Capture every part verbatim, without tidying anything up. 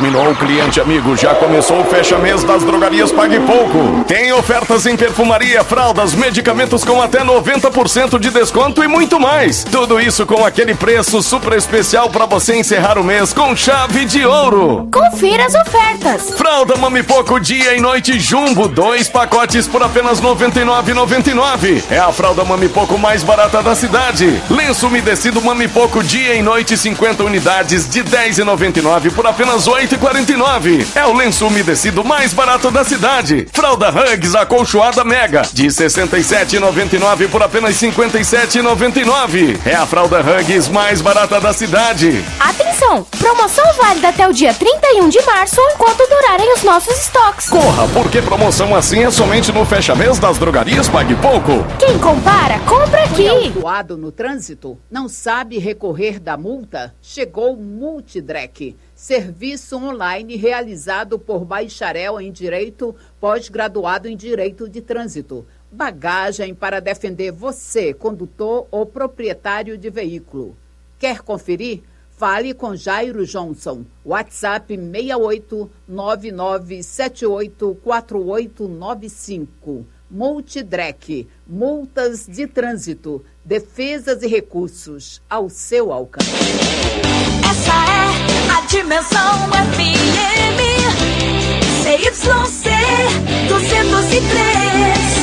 terminou, cliente amigo, já começou o fecha-mês das drogarias Pague Pouco. Tem ofertas em perfumaria, fraldas, medicamentos com até noventa por cento de desconto e muito mais. Tudo isso com aquele preço super especial para você encerrar o mês com chave de ouro. Confira as ofertas. Fralda Mami Pouco dia e noite Jumbo, dois pacotes por apenas noventa e nove reais e noventa e nove centavos. É a fralda Mami Pouco mais barata da cidade. Lenço umedecido Mami Pouco dia e noite cinquenta unidades de dez reais e noventa e nove centavos por apenas oito reais e quarenta e nove centavos. É o lenço umedecido mais barato da cidade. Fralda Hugs acolchoada Mega de sessenta e sete reais e noventa e nove centavos por apenas cinquenta e sete reais e noventa e nove centavos. É a fralda Hugs mais barata da cidade. Atenção! Promoção válida até o dia trinta e um de março enquanto durarem os nossos estoques. Corra, porque promoção assim é somente no fecha-mês das drogarias Pague Pouco. Quem compara, compra aqui. Foi autuado no trânsito? Não sabe recorrer da multa? Chegou o Multidrec, serviço online realizado por bacharel em Direito, pós-graduado em Direito de Trânsito. Bagagem para defender você, condutor ou proprietário de veículo. Quer conferir? Fale com Jairo Johnson. WhatsApp seis oito nove nove sete oito quatro oito nove cinco. Multidrec, multas de trânsito, defesas e recursos ao seu alcance. Essa é a Dimensão F M, C Y C duzentos e três,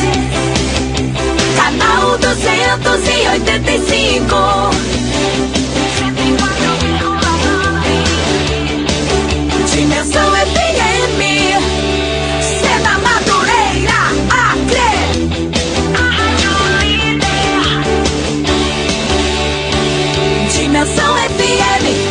canal duzentos e oitenta e cinco. Dimensão F M, Sena Madureira, Acre. Dimensão F M.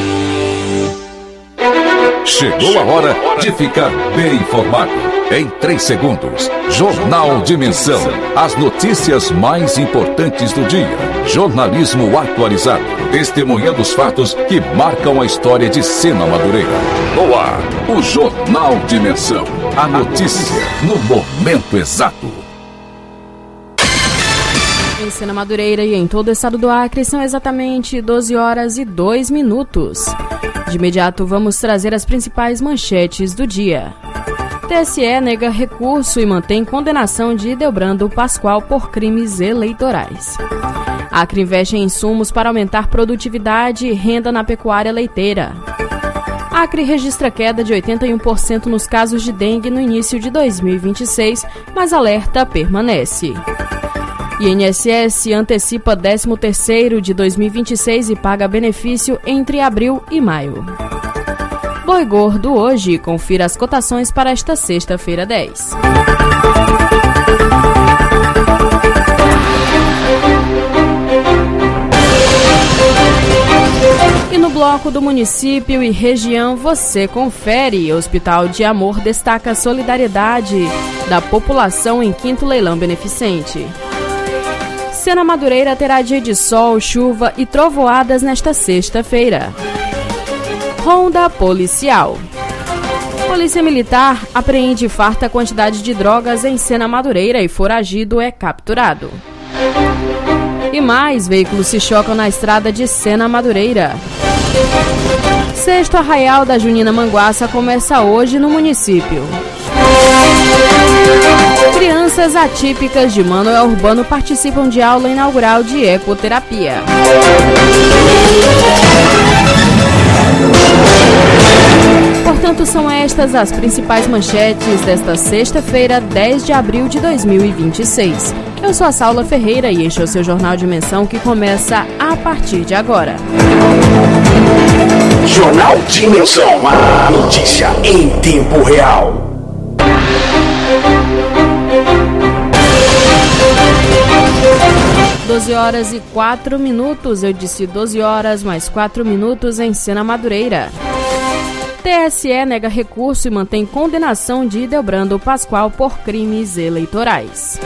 Chegou a hora de ficar bem informado. Em três segundos, Jornal Dimensão. As notícias mais importantes do dia. Jornalismo atualizado. Testemunhando os fatos que marcam a história de Sena Madureira. No ar, o Jornal Dimensão. A notícia no momento exato. Em Sena Madureira e em todo o estado do Acre são exatamente doze horas e dois minutos. De imediato vamos trazer as principais manchetes do dia. T S E nega recurso e mantém condenação de Ideobrando Pascoal por crimes eleitorais. Acre investe em insumos para aumentar produtividade e renda na pecuária leiteira. Acre registra queda de oitenta e um por cento nos casos de dengue no início de dois mil e vinte e seis, mas alerta permanece. I N S S antecipa décimo terceiro de dois mil e vinte e seis e paga benefício entre abril e maio. Boi Gordo hoje, confira as cotações para esta sexta-feira dez. E no bloco do município e região você confere. Hospital de Amor destaca a solidariedade da população em quinto leilão beneficente. Sena Madureira terá dia de sol, chuva e trovoadas nesta sexta-feira. Ronda policial. Polícia Militar apreende farta quantidade de drogas em Sena Madureira e foragido é capturado. E mais veículos se chocam na estrada de Sena Madureira. Sexto Arraial da Junina Manguaça começa hoje no município. Crianças atípicas de Manoel Urbano participam de aula inaugural de ecoterapia. Portanto, são estas as principais manchetes desta sexta-feira, dez de abril de dois mil e vinte e seis. Eu sou a Saula Ferreira e este é o seu Jornal Dimensão que começa a partir de agora. Jornal Dimensão, a notícia em tempo real. doze horas e quatro minutos, eu disse doze horas mais quatro minutos em Sena Madureira. T S E nega recurso e mantém condenação de Ideobrando Pascoal por crimes eleitorais.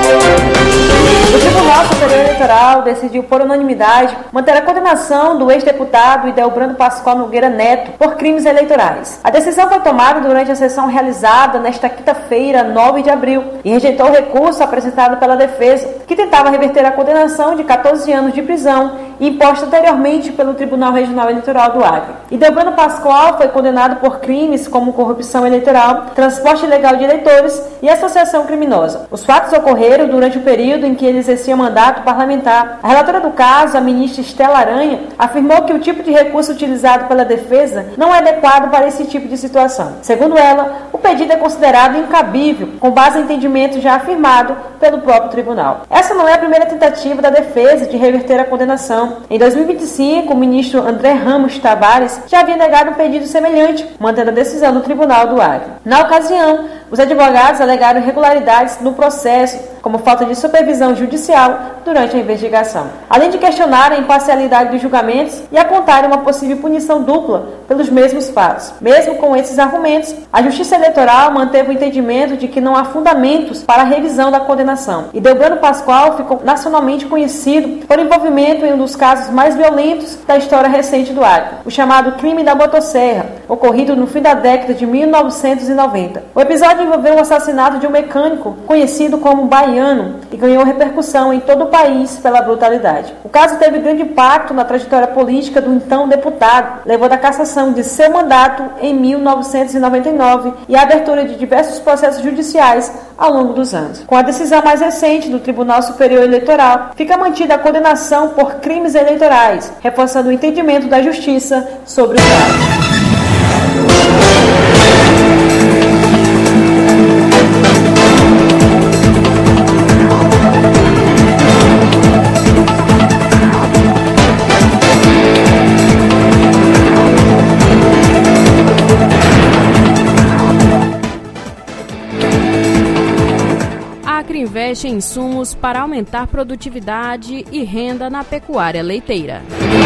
O Tribunal Superior Eleitoral decidiu por unanimidade manter a condenação do ex-deputado Ideobrando Pascoal Nogueira Neto por crimes eleitorais. A decisão foi tomada durante a sessão realizada nesta quinta-feira, nove de abril, e rejeitou o recurso apresentado pela defesa, que tentava reverter a condenação de catorze anos de prisão imposta anteriormente pelo Tribunal Regional Eleitoral do Acre. Ideobrando Pascoal foi condenado por crimes como corrupção eleitoral, transporte ilegal de eleitores e associação criminosa. Os fatos ocorreram durante o período em que ele exercia mandato parlamentar. A relatora do caso, a ministra Estela Aranha, afirmou que o tipo de recurso utilizado pela defesa não é adequado para esse tipo de situação. Segundo ela, o pedido é considerado incabível, com base em entendimento já afirmado pelo próprio tribunal. Essa não é a primeira tentativa da defesa de reverter a condenação. Em dois mil e vinte e cinco, o ministro André Ramos Tavares já havia negado um pedido semelhante, mantendo a decisão do Tribunal do Acre. Na ocasião, os advogados alegaram irregularidades no processo, como falta de supervisão judicial durante a investigação, além de questionar a imparcialidade dos julgamentos e apontarem uma possível punição dupla pelos mesmos fatos. Mesmo com esses argumentos, a Justiça Eleitoral manteve o entendimento de que não há fundamentos para a revisão da condenação. Ideobrando Pascoal ficou nacionalmente conhecido por envolvimento em um dos casos mais violentos da história recente do Acre, o chamado crime da motosserra, ocorrido no fim da década de mil novecentos e noventa. O episódio envolveu o assassinato de um mecânico conhecido como Baiano e ganhou repercussão em todo o país pela brutalidade. O caso teve grande impacto na trajetória política do então deputado, levando à cassação de seu mandato em mil novecentos e noventa e nove e a abertura de diversos processos judiciais ao longo dos anos. Com a decisão mais recente do Tribunal Superior Eleitoral, fica mantida a condenação por crimes eleitorais, reforçando o entendimento da Justiça sobre o caso. Acre investe em insumos para aumentar produtividade e renda na pecuária leiteira.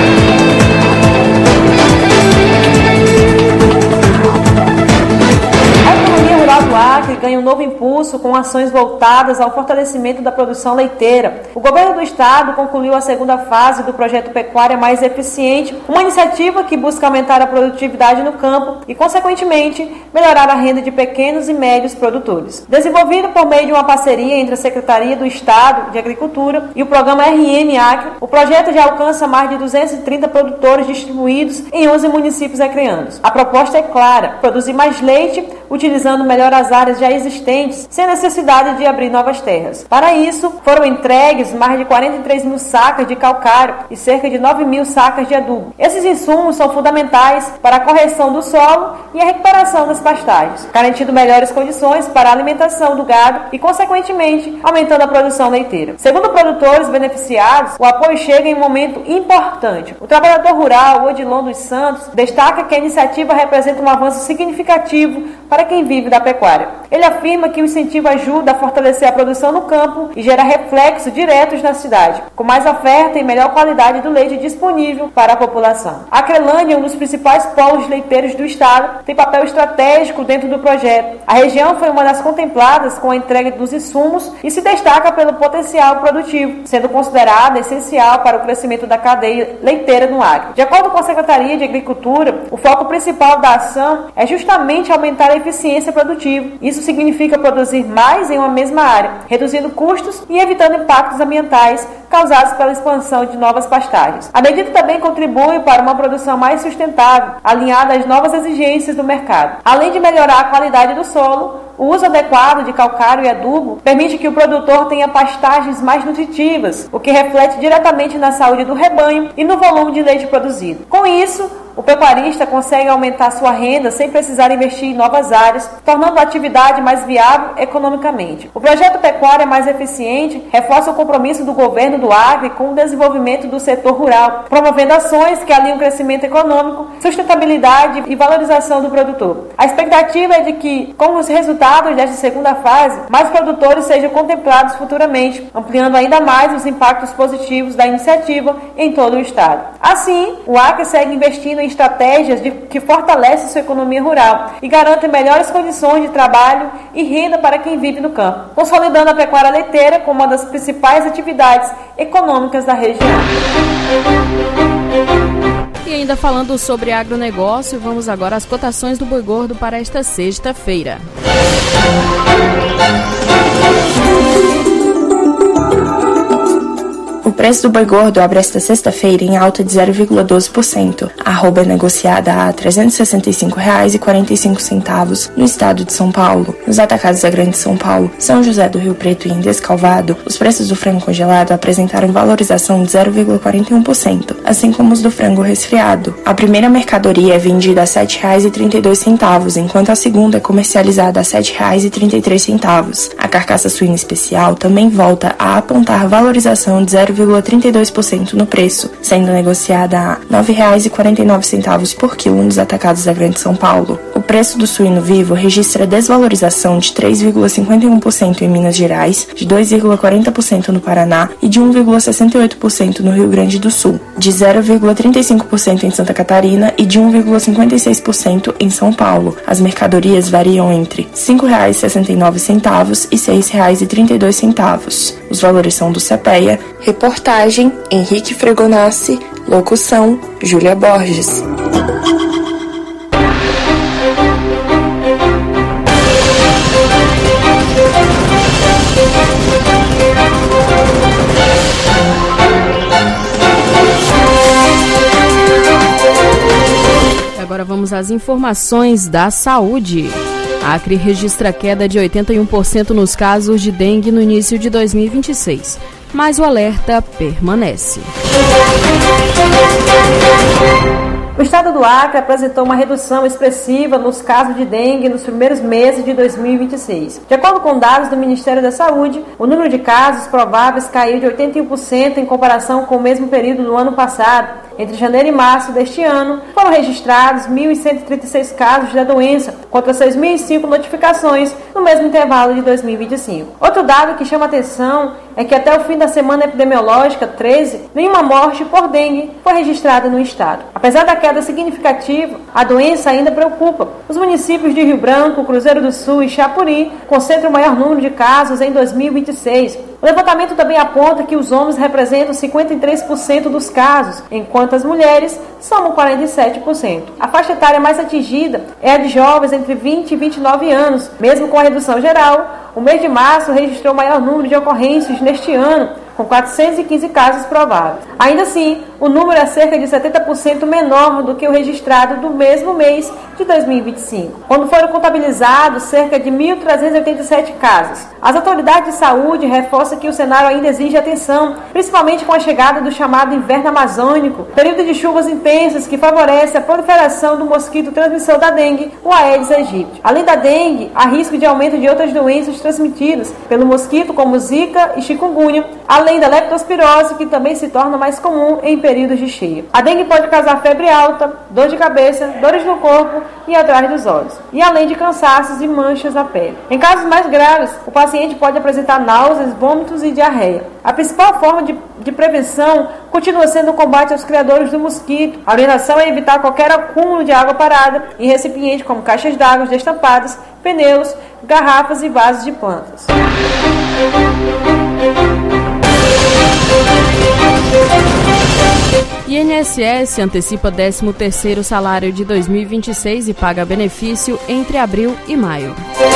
A economia rural do Acre ganha um novo impulso com ações voltadas ao fortalecimento da produção leiteira. O governo do estado concluiu a segunda fase do projeto Pecuária Mais Eficiente, uma iniciativa que busca aumentar a produtividade no campo e, consequentemente, melhorar a renda de pequenos e médios produtores. Desenvolvido por meio de uma parceria entre a Secretaria do Estado de Agricultura e o programa R M Acre, o projeto já alcança mais de duzentos e trinta produtores distribuídos em onze municípios acreanos. A proposta é clara: produzir mais leite utilizando melhor as áreas já existentes, sem necessidade de abrir novas terras. Para isso, foram entregues mais de quarenta e três mil sacas de calcário e cerca de nove mil sacas de adubo. Esses insumos são fundamentais para a correção do solo e a recuperação das pastagens, garantindo melhores condições para a alimentação do gado e, consequentemente, aumentando a produção leiteira. Segundo produtores beneficiados, o apoio chega em um momento importante. O trabalhador rural, Odilon dos Santos, destaca que a iniciativa representa um avanço significativo para quem vive da pecuária. Ele afirma que o incentivo ajuda a fortalecer a produção no campo e gera reflexos diretos na cidade, com mais oferta e melhor qualidade do leite disponível para a população. A Acrelândia, um dos principais polos leiteiros do estado, tem papel estratégico dentro do projeto. A região foi uma das contempladas com a entrega dos insumos e se destaca pelo potencial produtivo, sendo considerada essencial para o crescimento da cadeia leiteira no Acre. De acordo com a Secretaria de Agricultura, o foco principal da ação é justamente aumentar a eficiência produtiva. Isso significa produzir mais em uma mesma área, reduzindo custos e evitando impactos ambientais causados pela expansão de novas pastagens. A medida também contribui para uma produção mais sustentável, alinhada às novas exigências do mercado. Além de melhorar a qualidade do solo, o uso adequado de calcário e adubo permite que o produtor tenha pastagens mais nutritivas, o que reflete diretamente na saúde do rebanho e no volume de leite produzido. Com isso, o pecuarista consegue aumentar sua renda sem precisar investir em novas áreas, tornando a atividade mais viável economicamente. O projeto Pecuária Mais Eficiente reforça o compromisso do governo do Acre com o desenvolvimento do setor rural, promovendo ações que alinham crescimento econômico, sustentabilidade e valorização do produtor. A expectativa é de que, com os resultados desta segunda fase, mais produtores sejam contemplados futuramente, ampliando ainda mais os impactos positivos da iniciativa em todo o estado. Assim, o Acre segue investindo em estratégias de, que fortalecem sua economia rural e garantem melhores condições de trabalho e renda para quem vive no campo, consolidando a pecuária leiteira como uma das principais atividades econômicas da região. E ainda falando sobre agronegócio, vamos agora às cotações do boi gordo para esta sexta-feira. O preço do boi gordo abre esta sexta-feira em alta de zero vírgula doze por cento. A arroba é negociada a trezentos e sessenta e cinco reais e quarenta e cinco centavos no estado de São Paulo. Nos atacados da Grande São Paulo, São José do Rio Preto e em Descalvado, os preços do frango congelado apresentaram valorização de zero vírgula quarenta e um por cento, assim como os do frango resfriado. A primeira mercadoria é vendida a sete reais e trinta e dois centavos, enquanto a segunda é comercializada a sete reais e trinta e três centavos. A carcaça suína especial também volta a apontar valorização de zero vírgula trinta e dois por cento no preço, sendo negociada a nove reais e quarenta e nove centavos por quilo nos atacados da Grande São Paulo. O preço do suíno vivo registra desvalorização de três vírgula cinquenta e um por cento em Minas Gerais, de dois vírgula quarenta por cento no Paraná e de um vírgula sessenta e oito por cento no Rio Grande do Sul, de zero vírgula trinta e cinco por cento em Santa Catarina e de um vírgula cinquenta e seis por cento em São Paulo. As mercadorias variam entre cinco reais e sessenta e nove centavos e seis reais e trinta e dois centavos. Os valores são do CEPEA. Reportagem Henrique Fregonassi. Locução Júlia Borges. Agora vamos às informações da saúde. A Acre registra queda de oitenta e um por cento nos casos de dengue no início de dois mil e vinte e seis, mas o alerta permanece. O estado do Acre apresentou uma redução expressiva nos casos de dengue nos primeiros meses de dois mil e vinte e seis. De acordo com dados do Ministério da Saúde, o número de casos prováveis caiu de oitenta e um por cento em comparação com o mesmo período do ano passado. Entre janeiro e março deste ano, foram registrados mil cento e trinta e seis casos da doença, contra seis mil e cinco notificações no mesmo intervalo de dois mil e vinte e cinco. Outro dado que chama atenção é que até o fim da semana epidemiológica treze, nenhuma morte por dengue foi registrada no estado. Apesar da queda significativa, a doença ainda preocupa. Os municípios de Rio Branco, Cruzeiro do Sul e Chapuri concentram o maior número de casos em dois mil e vinte e seis. O levantamento também aponta que os homens representam cinquenta e três por cento dos casos, enquanto as mulheres somam quarenta e sete por cento. A faixa etária mais atingida é a de jovens entre vinte e vinte e nove anos. Mesmo com a redução geral, o mês de março registrou o maior número de ocorrências neste ano, com quatrocentos e quinze casos prováveis. Ainda assim, o número é cerca de setenta por cento menor do que o registrado do mesmo mês de dois mil e vinte e cinco, quando foram contabilizados cerca de mil trezentos e oitenta e sete casos. As autoridades de saúde reforçam que o cenário ainda exige atenção, principalmente com a chegada do chamado inverno amazônico, período de chuvas intensas que favorece a proliferação do mosquito transmissor da dengue, o Aedes aegypti. Além da dengue, há risco de aumento de outras doenças transmitidas pelo mosquito, como Zika e chikungunya, além da leptospirose, que também se torna mais comum em períodos de cheia. A dengue pode causar febre alta, dor de cabeça, dores no corpo e atrás dos olhos, e além de cansaços e manchas na pele. Em casos mais graves, o paciente pode apresentar náuseas, vômitos e diarreia. A principal forma de, de prevenção continua sendo o combate aos criadores do mosquito. A orientação é evitar qualquer acúmulo de água parada em recipientes como caixas d'água destampadas, pneus, garrafas e vasos de plantas. I N S S antecipa décimo terceiro salário de dois mil e vinte e seis e paga benefício entre abril e maio.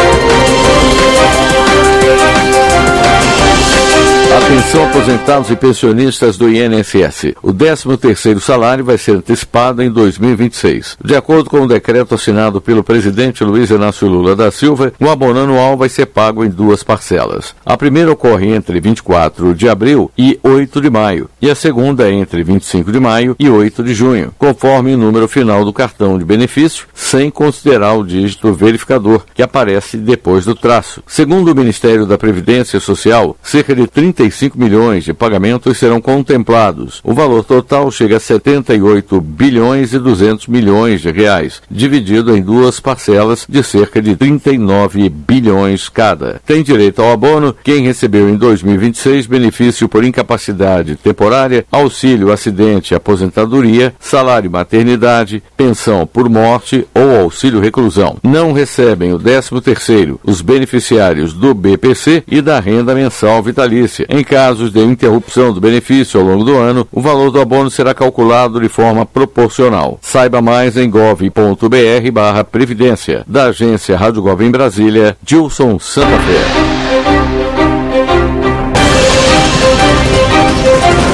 Atenção, aposentados e pensionistas do I N S S. O décimo terceiro salário vai ser antecipado em dois mil e vinte e seis. De acordo com o decreto assinado pelo presidente Luiz Inácio Lula da Silva, o abono anual vai ser pago em duas parcelas. A primeira ocorre entre vinte e quatro de abril e oito de maio, e a segunda entre vinte e cinco de maio e oito de junho, conforme o número final do cartão de benefício, sem considerar o dígito verificador, que aparece depois do traço. Segundo o Ministério da Previdência Social, cerca de trinta e cinco milhões de pagamentos serão contemplados. O valor total chega a setenta e oito bilhões e duzentos milhões de reais, dividido em duas parcelas de cerca de trinta e nove bilhões cada. Tem direito ao abono quem recebeu em dois mil e vinte e seis benefício por incapacidade temporária, auxílio acidente e aposentadoria, salário maternidade, pensão por morte ou auxílio reclusão. Não recebem o décimo terceiro os beneficiários do B P C e da renda mensal vitalícia. Em casos de interrupção do benefício ao longo do ano, o valor do abono será calculado de forma proporcional. Saiba mais em gov ponto br barra previdência. Da agência Rádio Gov em Brasília, Dilson Santa Fé.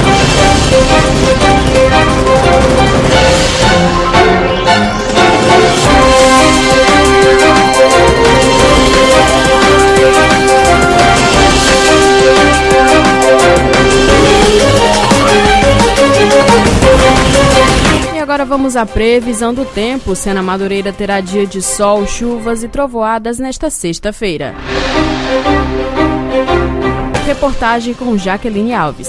agora vamos à previsão do tempo. Sena Madureira terá dia de sol, chuvas e trovoadas nesta sexta-feira. Reportagem com Jaqueline Alves.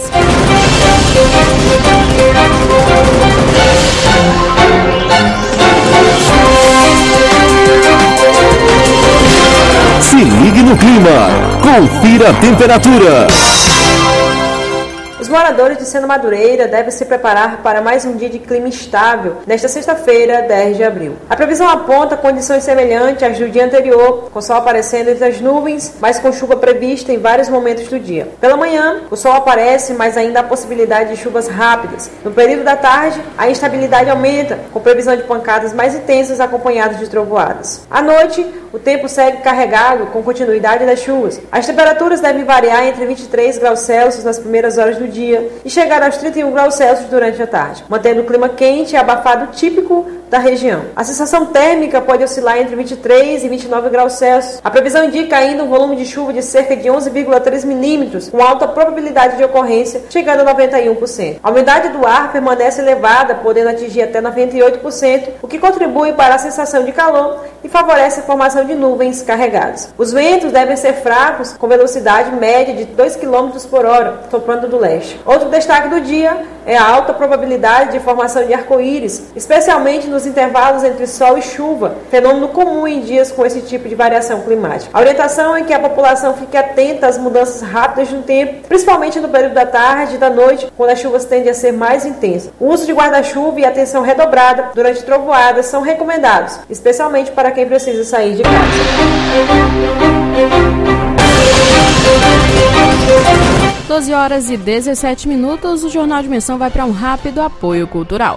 Se ligue no clima, confira a temperatura. Os moradores de Sena Madureira devem se preparar para mais um dia de clima instável nesta sexta-feira, dez de abril. A previsão aponta condições semelhantes às do dia anterior, com sol aparecendo entre as nuvens, mas com chuva prevista em vários momentos do dia. Pela manhã, o sol aparece, mas ainda há possibilidade de chuvas rápidas. No período da tarde, a instabilidade aumenta, com previsão de pancadas mais intensas acompanhadas de trovoadas. À noite, o tempo segue carregado com continuidade das chuvas. As temperaturas devem variar entre vinte e três graus Celsius nas primeiras horas do dia e chegar aos trinta e um graus Celsius durante a tarde, mantendo o clima quente e abafado típico da região. A sensação térmica pode oscilar entre vinte e três e vinte e nove graus Celsius. A previsão indica ainda um volume de chuva de cerca de onze vírgula três milímetros, com alta probabilidade de ocorrência, chegando a noventa e um por cento. A umidade do ar permanece elevada, podendo atingir até noventa e oito por cento, o que contribui para a sensação de calor e favorece a formação de nuvens carregadas. Os ventos devem ser fracos, com velocidade média de dois quilômetros por hora, soprando do leste. Outro destaque do dia é a alta probabilidade de formação de arco-íris, especialmente nos intervalos entre sol e chuva, fenômeno comum em dias com esse tipo de variação climática. A orientação é que a população fique atenta às mudanças rápidas no tempo, principalmente no período da tarde e da noite, quando as chuvas tendem a ser mais intensas. O uso de guarda-chuva e atenção redobrada durante trovoadas são recomendados, especialmente para quem precisa sair de casa. doze horas e dezessete minutos, o Jornal Dimensão vai para um rápido apoio cultural.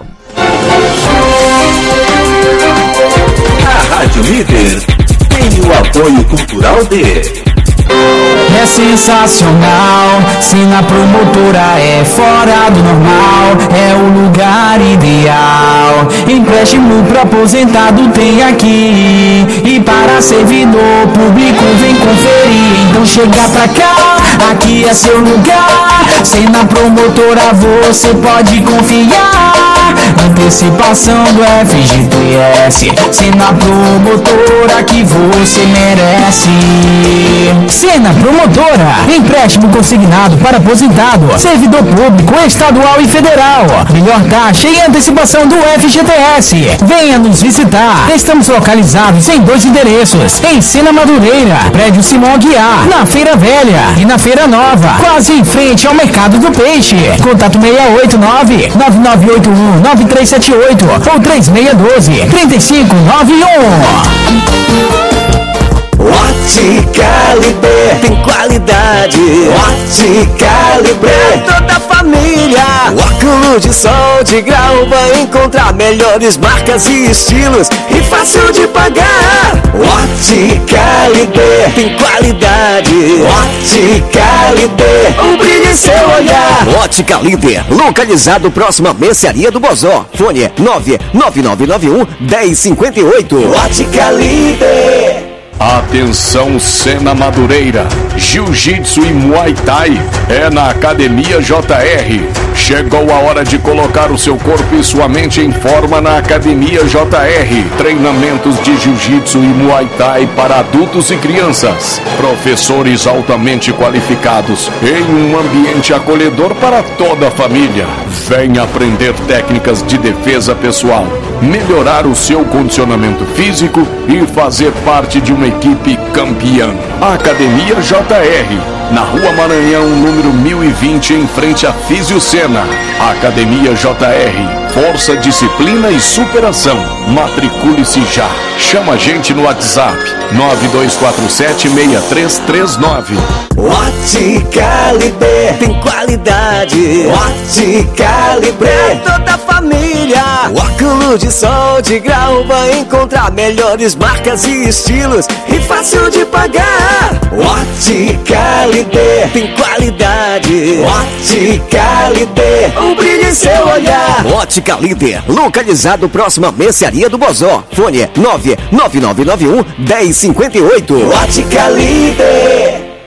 A Rádio Líder tem o apoio cultural de... É sensacional, Sena Promotora é fora do normal, é o lugar ideal. Empréstimo pro aposentado tem aqui, e para servidor público vem conferir. Então chega pra cá, aqui é seu lugar. Sena Promotora você pode confiar. Antecipação do F G T S, Sena Promotora que você merece. Sena Promotora, empréstimo consignado para aposentado, servidor público, estadual e federal. Melhor taxa e antecipação do F G T S. Venha nos visitar. Estamos localizados em dois endereços, em Sena Madureira, prédio Simão Aguiar, na Feira Velha e na Feira Nova, quase em frente ao Mercado do Peixe. Contato seis oito nove, nove nove oito um, nove três sete oito ou três seis um dois, três cinco nove um. Ótica Liber tem qualidade. Ótica Liber, toda a família. Óculos de sol de grau vai encontrar melhores marcas e estilos e fácil de pagar. Ótica Liber tem qualidade. Ótica Liber, um brilho em seu olhar. Ótica Liber, localizado próximo à Mercearia do Bozó. Fone nove nove nove nove um, um zero cinco oito. Ótica Liber. Atenção, Sena Madureira, Jiu-Jitsu e Muay Thai é na Academia J R. Chegou a hora de colocar o seu corpo e sua mente em forma na Academia J R. Treinamentos de Jiu-Jitsu e Muay Thai para adultos e crianças. Professores altamente qualificados em um ambiente acolhedor para toda a família. Venha aprender técnicas de defesa pessoal, melhorar o seu condicionamento físico e fazer parte de uma equipe campeã. Academia J R, na Rua Maranhão, número mil e vinte, em frente à Físio Sena. Academia J R, força, disciplina e superação. Matricule-se já. Chama a gente no WhatsApp nove dois quatro sete, seis três três nove. Ótica Liber tem qualidade. Ótica Liber, toda a família. Óculos de sol de grau vai encontrar melhores marcas e estilos e fácil de pagar. Ótica Liber tem qualidade. Ótica Liber, um brilho em seu olhar. Ótica Liber, localizado próximo à Mercearia do Bozó. Fone nove nove nove nove um, um zero cinco oito. Ótica Liber.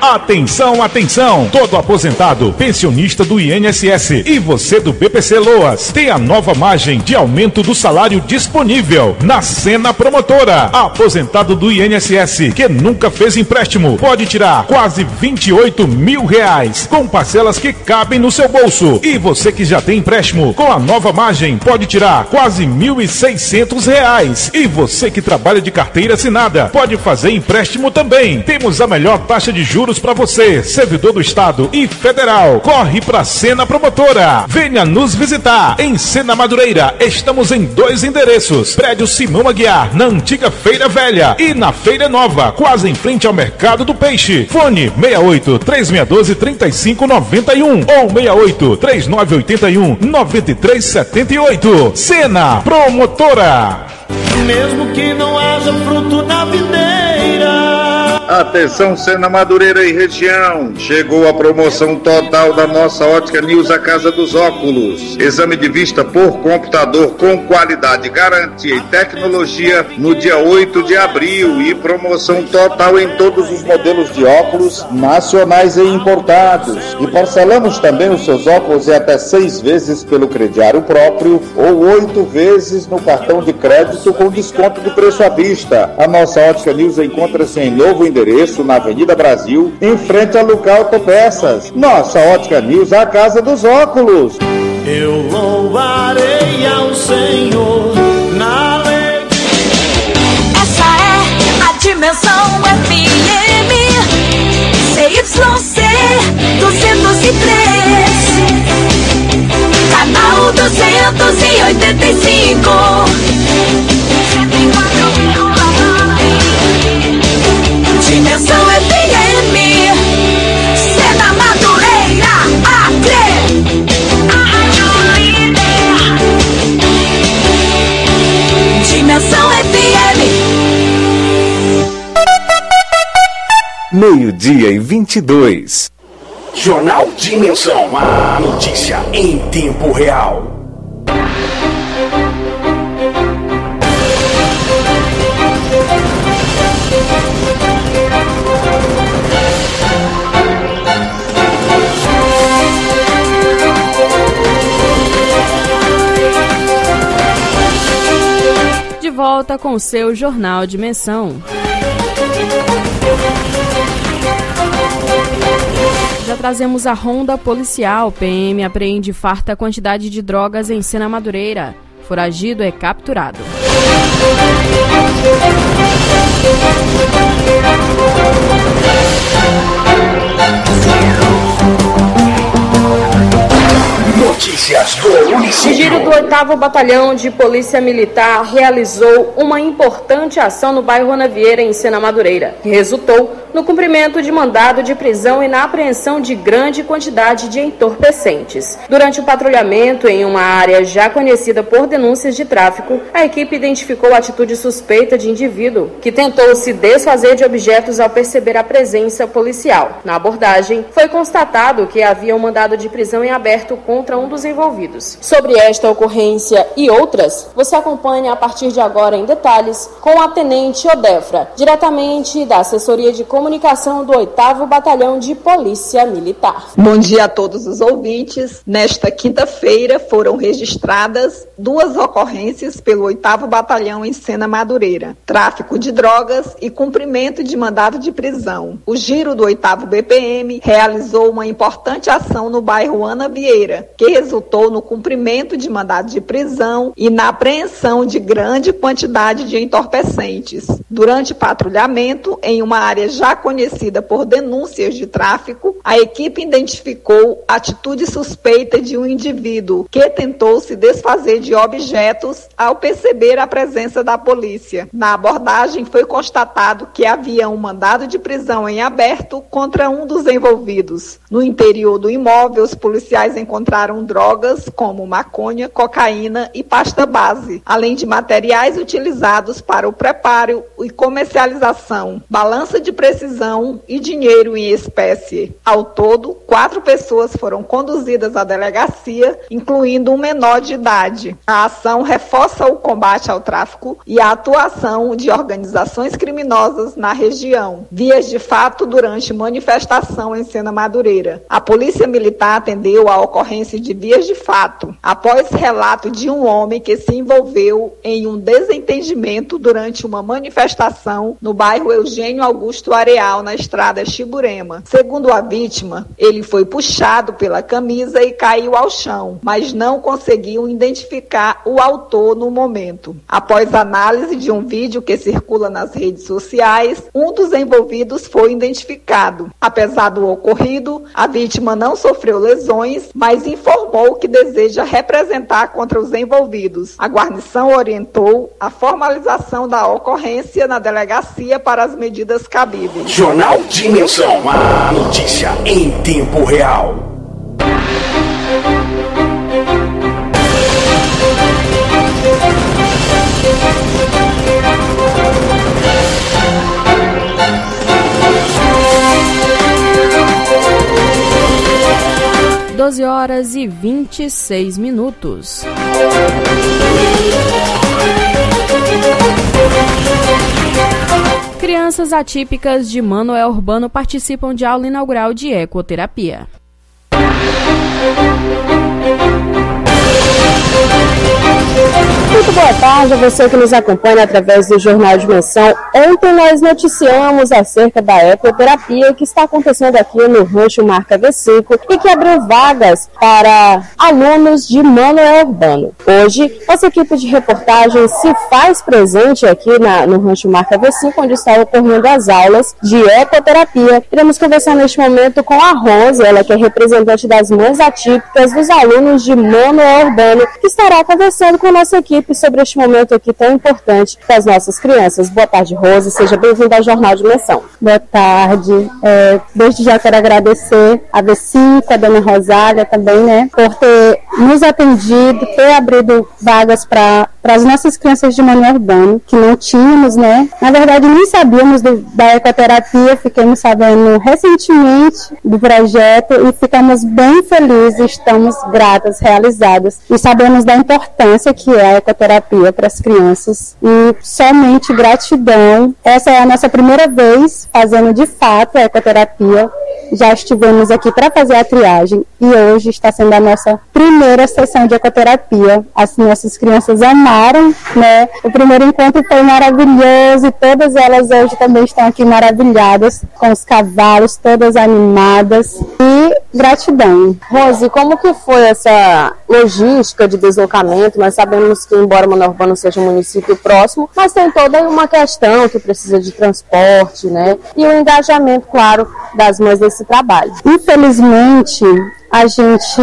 Atenção, atenção! Todo aposentado, pensionista do I N S S e você do B P C Loas tem a nova margem de aumento do salário disponível na Sena Promotora. Aposentado do I N S S que nunca fez empréstimo pode tirar quase vinte e oito mil reais com parcelas que cabem no seu bolso. E você que já tem empréstimo com a nova margem pode tirar quase mil e seiscentos reais. E você que trabalha de carteira assinada pode fazer empréstimo também. Temos a melhor taxa de juros para você, servidor do Estado e Federal. Corre pra Sena Promotora. Venha nos visitar em Sena Madureira. Estamos em dois endereços: Prédio Simão Aguiar, na antiga Feira Velha, e na Feira Nova, quase em frente ao Mercado do Peixe. Fone seis oito, três seis um dois, três cinco nove um ou seis oito, três nove oito um, nove três sete oito. Sena Promotora. Mesmo que não haja fruto na videira. Atenção, Sena Madureira e região, chegou a promoção total da nossa Ótica News, a Casa dos Óculos. Exame de vista por computador com qualidade, garantia e tecnologia no dia oito de abril, e promoção total em todos os modelos de óculos nacionais e importados. E parcelamos também os seus óculos em até seis vezes pelo crediário próprio ou oito vezes no cartão de crédito com desconto de preço à vista. A nossa Ótica News encontra-se em novo endereço na Avenida Brasil, em frente a Luca Autopeças. Nossa Ótica News, a Casa dos Óculos. Eu louvarei ao Senhor na alegria. Essa é a Dimensão F M C Y C duzentos e três, canal duzentos e oitenta e cinco. Dimensão F M, Sena Madureira, Acre, a rádio líder. Dimensão F M. Meio-dia e vinte e dois. Jornal Dimensão, a notícia em tempo real. De volta com o seu Jornal Dimensão. Já trazemos a ronda policial. P M apreende farta quantidade de drogas em Sena Madureira. Foragido é capturado. Notícias do município. O Giro do oitavo Batalhão de Polícia Militar realizou uma importante ação no bairro Ana Vieira, em Sena Madureira, que resultou no cumprimento de mandado de prisão e na apreensão de grande quantidade de entorpecentes. Durante o patrulhamento em uma área já conhecida por denúncias de tráfico, a equipe identificou a atitude suspeita de indivíduo que tentou se desfazer de objetos ao perceber a presença policial. Na abordagem, foi constatado que havia um mandado de prisão em aberto contra um dos envolvidos. Sobre esta ocorrência e outras, você acompanha a partir de agora em detalhes com a Tenente Odefra, diretamente da Assessoria de Comunicação do oitavo Batalhão de Polícia Militar. Bom dia a todos os ouvintes. Nesta quinta-feira foram registradas duas ocorrências pelo oitavo Batalhão em Sena Madureira: tráfico de drogas e cumprimento de mandado de prisão. O Giro do oitavo B P M realizou uma importante ação no bairro Ana Vieira, que resultou no cumprimento de mandado de prisão e na apreensão de grande quantidade de entorpecentes. Durante patrulhamento em uma área já conhecida por denúncias de tráfico, a equipe identificou atitude suspeita de um indivíduo que tentou se desfazer de objetos ao perceber a presença da polícia. Na abordagem foi constatado que havia um mandado de prisão em aberto contra um dos envolvidos. No interior do imóvel, os policiais encontraram drogas como maconha, cocaína cocaína e pasta base, além de materiais utilizados para o preparo e comercialização, balança de precisão e dinheiro em espécie. Ao todo, quatro pessoas foram conduzidas à delegacia, incluindo um menor de idade. A ação reforça o combate ao tráfico e a atuação de organizações criminosas na região. Vias de fato durante manifestação em Sena Madureira. A Polícia Militar atendeu a ocorrência de vias de fato, após relato de um homem que se envolveu em um desentendimento durante uma manifestação no bairro Eugênio Augusto Areal, na estrada Chiburema. Segundo a vítima, ele foi puxado pela camisa e caiu ao chão, mas não conseguiu identificar o autor no momento. Após análise de um vídeo que circula nas redes sociais, um dos envolvidos foi identificado. Apesar do ocorrido, a vítima não sofreu lesões, mas informou que deseja representar contra os envolvidos. A guarnição orientou a formalização da ocorrência na delegacia para as medidas cabíveis. Jornal Dimensão, a notícia em tempo real. doze horas e vinte e seis minutos. Crianças atípicas de Manoel Urbano participam de aula inaugural de ecoterapia. Muito boa tarde a você que nos acompanha através do Jornal Dimensão. Ontem nós noticiamos acerca da ecoterapia que está acontecendo aqui no Rancho Marca V cinco e que abriu vagas para alunos de Manoel Urbano. Hoje, nossa equipe de reportagem se faz presente aqui na, no Rancho Marca V cinco, onde está ocorrendo as aulas de ecoterapia. Iremos conversar neste momento com a Rose, ela que é representante das mães atípicas dos alunos de Manoel Urbano, que estará conversando com a nossa equipe sobre este momento aqui tão importante para as nossas crianças. Boa tarde, Rose. Seja bem-vinda ao Jornal Dimensão. Boa tarde. É, desde já quero agradecer a V cinco, a dona Rosália também, né, por ter nos atendido, ter abrido vagas para as nossas crianças de Manoel Urbano, que não tínhamos, né. Na verdade, nem sabíamos do, da ecoterapia, fiquemos sabendo recentemente do projeto e ficamos bem felizes, estamos gratas, realizadas e sabemos da importância que é a ecoterapia para as crianças e somente gratidão. Essa é a nossa primeira vez fazendo de fato a ecoterapia. Já estivemos aqui para fazer a triagem e hoje está sendo a nossa primeira sessão de ecoterapia. As nossas crianças amaram, né? O primeiro encontro foi maravilhoso e todas elas hoje também estão aqui maravilhadas com os cavalos, todas animadas e gratidão. Rose, como que foi essa logística de deslocamento? Nós sabemos que, embora Manoel Urbano seja um município próximo, mas tem toda uma questão que precisa de transporte, né? E o engajamento, claro, das mães desse trabalho. Infelizmente, a gente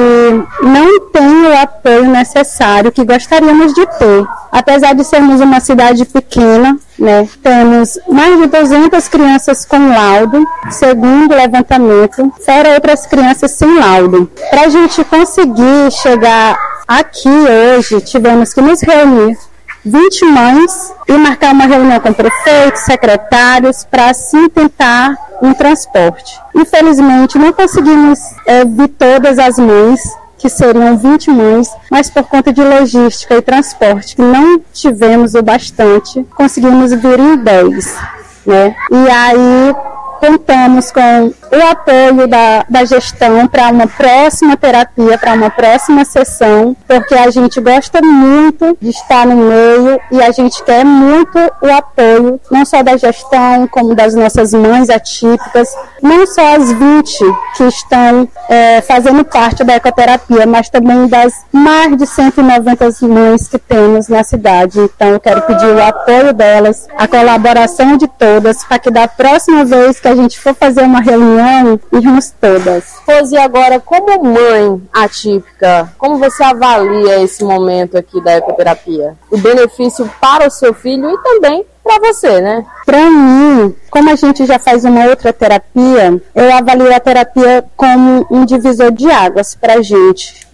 não tem o apoio necessário que gostaríamos de ter. Apesar de sermos uma cidade pequena, né, temos mais de duzentas crianças com laudo, segundo o levantamento, fora outras crianças sem laudo. Para a gente conseguir chegar aqui hoje, tivemos que nos reunir vinte mães e marcar uma reunião com prefeitos, secretários, para assim tentar um transporte. Infelizmente, não conseguimos é, vir todas as mães, que seriam vinte mães, mas por conta de logística e transporte, que não tivemos o bastante, conseguimos vir em dez, né? E aí contamos com o apoio da, da gestão para uma próxima terapia, para uma próxima sessão, porque a gente gosta muito de estar no meio e a gente quer muito o apoio, não só da gestão, como das nossas mães atípicas, não só as vinte que estão é, fazendo parte da ecoterapia, mas também das mais de cento e noventa mães que temos na cidade. Então eu quero pedir o apoio delas, a colaboração de todas, para que da próxima vez que a gente for fazer uma reunião, irmos todas. Rose, agora, como mãe atípica, como você avalia esse momento aqui da ecoterapia? O benefício para o seu filho e também para você, né? Para mim, como a gente já faz uma outra terapia, eu avalio a terapia como um divisor de águas para a gente.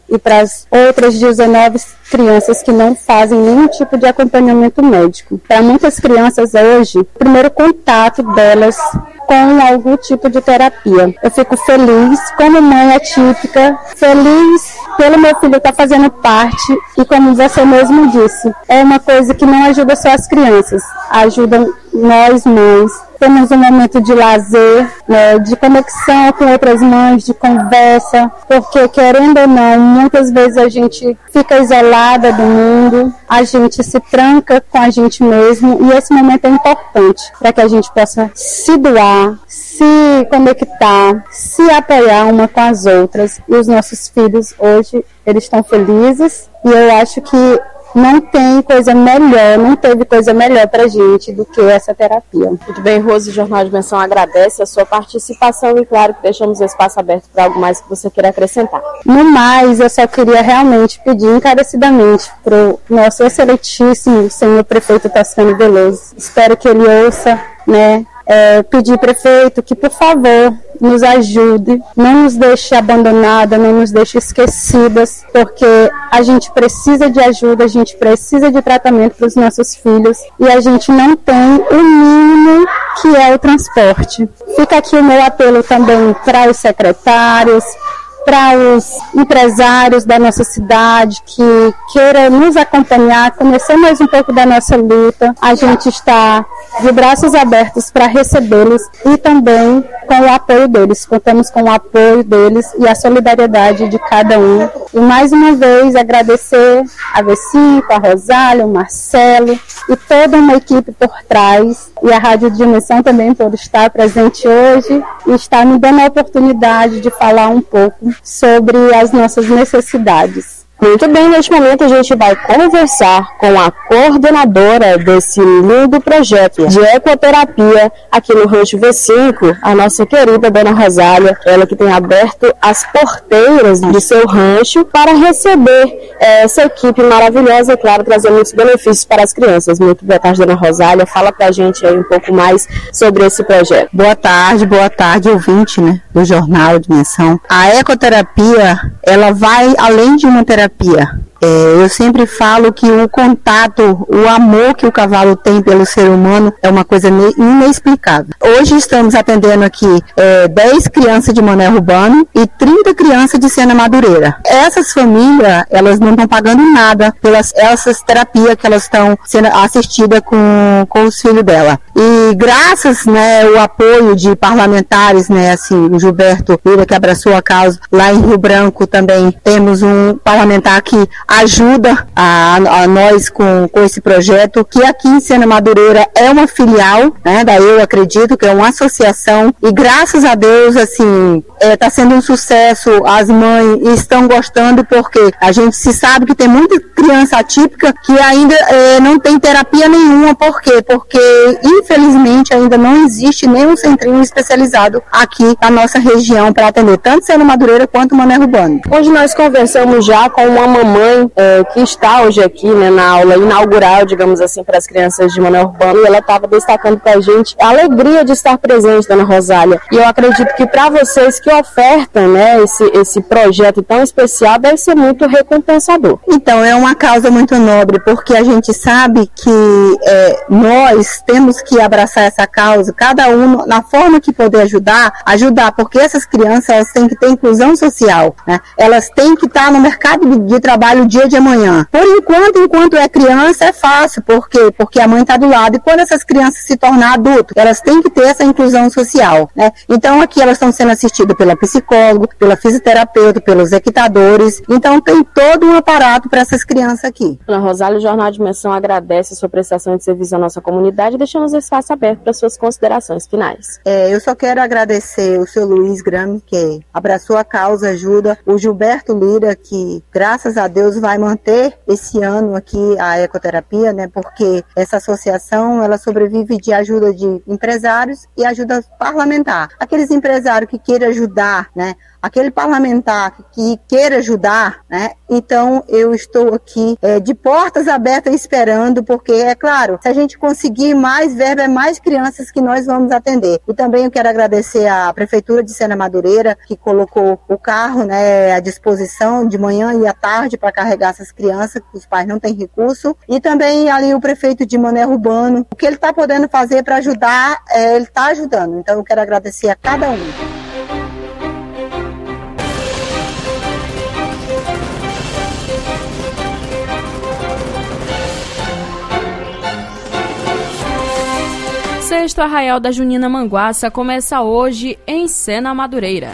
e para as outras dezenove crianças que não fazem nenhum tipo de acompanhamento médico. Para muitas crianças hoje, o primeiro contato delas com algum tipo de terapia. Eu fico feliz, como mãe atípica, feliz pelo meu filho estar fazendo parte e, como você mesmo disse, é uma coisa que não ajuda só as crianças, ajudam nós mães. Temos um momento de lazer, né, de conexão com outras mães, de conversa, porque, querendo ou não, muitas vezes a gente fica isolada do mundo, a gente se tranca com a gente mesmo, e esse momento é importante para que a gente possa se doar, se conectar, se apoiar uma com as outras. E os nossos filhos hoje, eles estão felizes, e eu acho que não tem coisa melhor, não teve coisa melhor pra gente do que essa terapia. Muito bem, Rose, o Jornal de Menção agradece a sua participação e, claro, que deixamos o espaço aberto para algo mais que você queira acrescentar. No mais, eu só queria realmente pedir encarecidamente pro nosso excelentíssimo senhor prefeito Tassiano Veloso. Espero que ele ouça, né? É, pedir, prefeito, que por favor nos ajude, não nos deixe abandonada, não nos deixe esquecidas, porque a gente precisa de ajuda, a gente precisa de tratamento para os nossos filhos e a gente não tem o mínimo que é o transporte. Fica aqui o meu apelo também para os secretários, para os empresários da nossa cidade que queiram nos acompanhar, conhecer mais um pouco da nossa luta. A gente está de braços abertos para recebê-los e também com o apoio deles. Contamos com o apoio deles e a solidariedade de cada um. E mais uma vez agradecer a V cinco, a Rosália, o Marcelo e toda uma equipe por trás, e a Rádio Dimensão também por estar presente hoje e estar me dando a oportunidade de falar um pouco sobre as nossas necessidades. Muito bem, neste momento a gente vai conversar com a coordenadora desse lindo projeto de ecoterapia aqui no Rancho V cinco, a nossa querida Dona Rosália, ela que tem aberto as porteiras de seu rancho para receber é, essa equipe maravilhosa e, claro, trazer muitos benefícios para as crianças. Muito boa tarde, Dona Rosália. Fala pra gente aí um pouco mais sobre esse projeto. Boa tarde, boa tarde, ouvinte, né, do Jornal Dimensão. A ecoterapia, ela vai além de uma terapia. É, eu sempre falo que o contato, o amor que o cavalo tem pelo ser humano é uma coisa inexplicável. Hoje estamos atendendo aqui é, dez crianças de Mané Urbano e trinta crianças de Sena Madureira. Essas famílias, elas não estão pagando nada pelas essas terapias que elas estão sendo assistidas com, com os filhos dela. E graças, né, o apoio de parlamentares, né, assim, o Gilberto Lira, que abraçou a causa, lá em Rio Branco também temos um parlamentar que ajuda a, a nós com, com esse projeto, que aqui em Sena Madureira é uma filial, né, da Eu Acredito, que é uma associação, e graças a Deus, assim, está é, sendo um sucesso, as mães estão gostando, porque a gente se sabe que tem muita criança atípica que ainda é, não tem terapia nenhuma. Por quê? Porque, infelizmente, ainda não existe nenhum centrinho especializado aqui na nossa região para atender tanto Sena Madureira quanto Mané Urbano. Hoje nós conversamos já com uma mamãe É, que está hoje aqui, né, na aula inaugural, digamos assim, para as crianças de Mané Urbano, e ela estava destacando para a gente a alegria de estar presente, Dona Rosália. E eu acredito que para vocês que ofertam, né, esse, esse projeto tão especial, deve ser muito recompensador. Então, é uma causa muito nobre, porque a gente sabe que é, nós temos que abraçar essa causa, cada um na forma que poder ajudar, ajudar, porque essas crianças, elas têm que ter inclusão social, né? Elas têm que estar no mercado de, de trabalho o dia de amanhã. Por enquanto, enquanto é criança, é fácil. Por quê? Porque a mãe está do lado. E quando essas crianças se tornar adultos, elas têm que ter essa inclusão social, né? Então, aqui elas estão sendo assistidas pela psicóloga, pela fisioterapeuta, pelos equitadores. Então, tem todo um aparato para essas crianças aqui. Dona Rosália, o Jornal de Dimensão agradece a sua prestação de serviço à nossa comunidade e deixamos o espaço aberto para suas considerações finais. É, eu só quero agradecer o seu Luiz Grame, que abraçou a causa, ajuda, o Gilberto Lira, que, graças a Deus, vai manter esse ano aqui a ecoterapia, né? Porque essa associação, ela sobrevive de ajuda de empresários e ajuda parlamentar. Aqueles empresários que queiram ajudar, né, aquele parlamentar que queira ajudar, né? Então eu estou aqui é, de portas abertas esperando, porque é claro, se a gente conseguir mais verba, é mais crianças que nós vamos atender. E também eu quero agradecer à Prefeitura de Sena Madureira, que colocou o carro, né, à disposição de manhã e à tarde para carregar essas crianças, que os pais não têm recurso. E também ali o prefeito de Mané Urbano, o que ele está podendo fazer para ajudar, é, ele está ajudando. Então eu quero agradecer a cada um. Sexto Arraial da Junina Manguaça começa hoje em Sena Madureira.